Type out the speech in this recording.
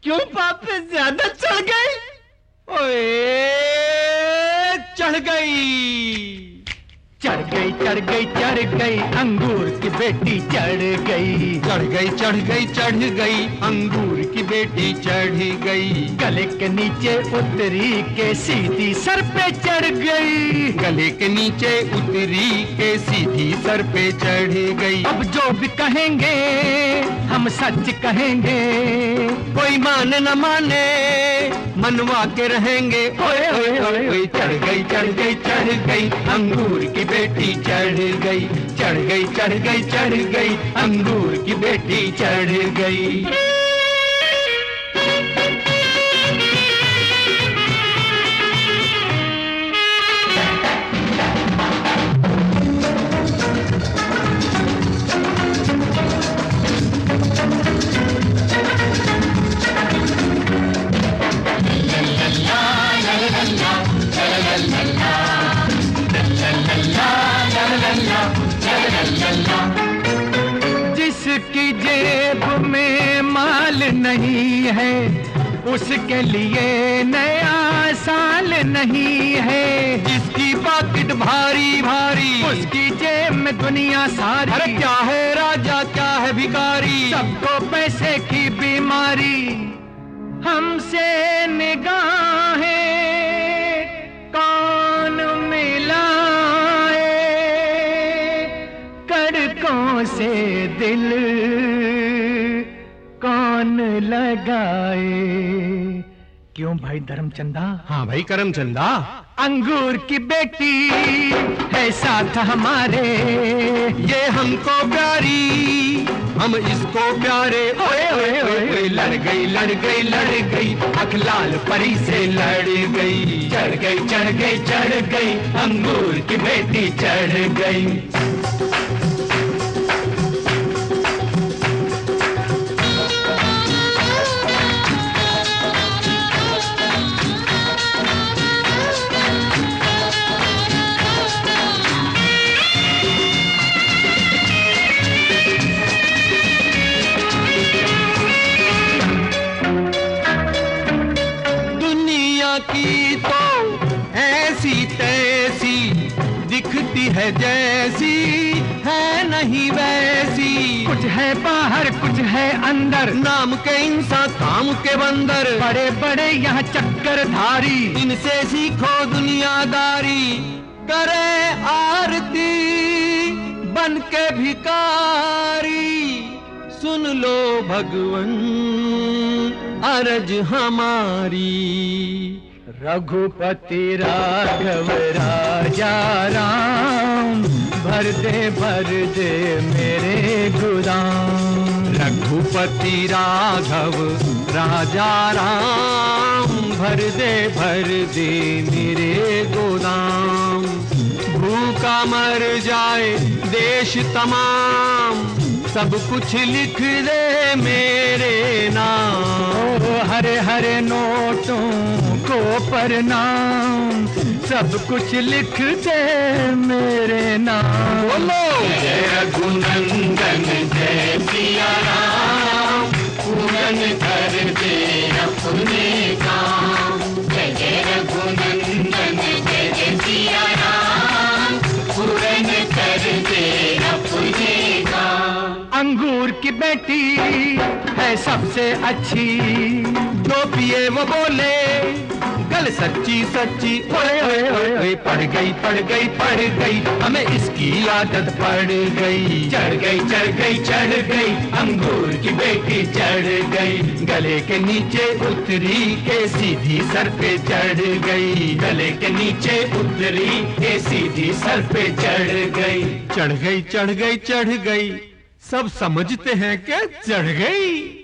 क्यों पाप पे ज्यादा चढ़ गई? ओए चढ़ गई, चढ़ गई, चढ़ गई, चढ़ गई, अंगूर की बेटी चढ़ गई, चढ़ गई, चढ़ गई, चढ़ गई, अंगूर की बेटी चढ़ गई। गले के नीचे उतरी के सीधी सर पे चढ़ गई, गले के नीचे उतरी के सीधी सर पे चढ़ गई। अब जो भी कहेंगे हम सच कहेंगे, कोई माने न माने मनवा के रहेंगे। ओए ओए ओए ओए चढ़ गई, चढ़ गई, चढ़ गई, अंगूर की बेटी चढ़ गई, चढ़ गई, चढ़ गई, चढ़ गई, अंगूर की बेटी चढ़ गई। जिसकी जेब में माल नहीं है उसके लिए नया साल नहीं है, जिसकी पॉकेट भारी भारी उसकी जेब में दुनिया सारी। अरे क्या है राजा क्या है भिखारी, सबको पैसे की बीमारी। हमसे निगाहें कौन मिलाए, कड़कों से दिल कौन लगाए। क्यों भाई धर्मचंदा? हाँ भाई करमचंदा। अंगूर की बेटी है साथ हमारे, ये हमको प्यारी हम इसको प्यारे। ओए ओए ओए ओए लड़ गई, लड़ गई, लड़ गई, अखलाल परी से लड़ गई। चढ़ गई, चढ़ गई, चढ़ गई, अंगूर की बेटी चढ़ गई। की तो ऐसी तैसी दिखती है जैसी है नहीं वैसी, कुछ है बाहर कुछ है अंदर, नाम के इंसान काम के बंदर, बड़े बड़े यहाँ चक्कर धारी। इनसे सीखो दुनियादारी, करे आरती बन के भिकारी। सुन लो भगवन अरज हमारी। रघुपति राघव राजा राम, भर दे मेरे गोदाम। रघुपति राघव राजा राम, भर दे मेरे गोदाम। भूखा मर जाए देश तमाम, सब कुछ लिख दे मेरे नाम। हरे हरे नोटों को प्रणाम, सब कुछ लिख दे मेरे नाम। बोलो जय रघुनंदन जय सिया राम, पूरन कर दे अपने काम। जय जय रघुनंदन जय जय सिया राम, पूरन कर दे अपने काम। अंगूर की बेटी है सबसे अच्छी, जो पिए वो बोले गल सच्ची सच्ची। ओए ओए ओए ओए पड़ गई, पड़ गई, पड़ गई, हमें इसकी आदत पड़ गई। चढ़ गई, चढ़ गई, चढ़ गई, अंगूर की बेटी चढ़ गई। गले के नीचे उतरी के सीधी सर पे चढ़ गई, गले के नीचे उतरी के सीधी सर पे चढ़ गई। चढ़ गई, चढ़ गई, चढ़ गई, सब समझते हैं क्या चढ़ गई।